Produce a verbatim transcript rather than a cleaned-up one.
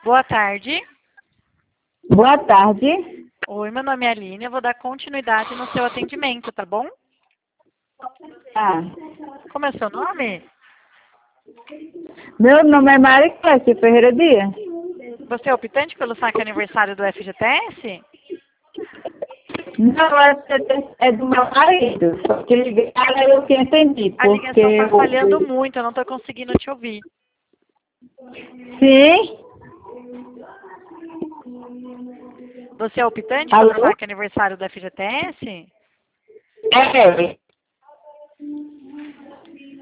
Boa tarde. Boa tarde. Oi, meu nome é Aline. Eu vou dar continuidade no seu atendimento, tá bom? Ah, Como é seu nome? meu nome é Maria Clécia Ferreira Dias. Você é optante pelo saque aniversário do F G T S? Não, é, é do meu marido. Só que ligaram aí eu que entendi. A ligação Porque está falhando o... muito, eu não estou conseguindo te ouvir. Sim? Você é optante pelo Alô? saque aniversário do F G T S? É.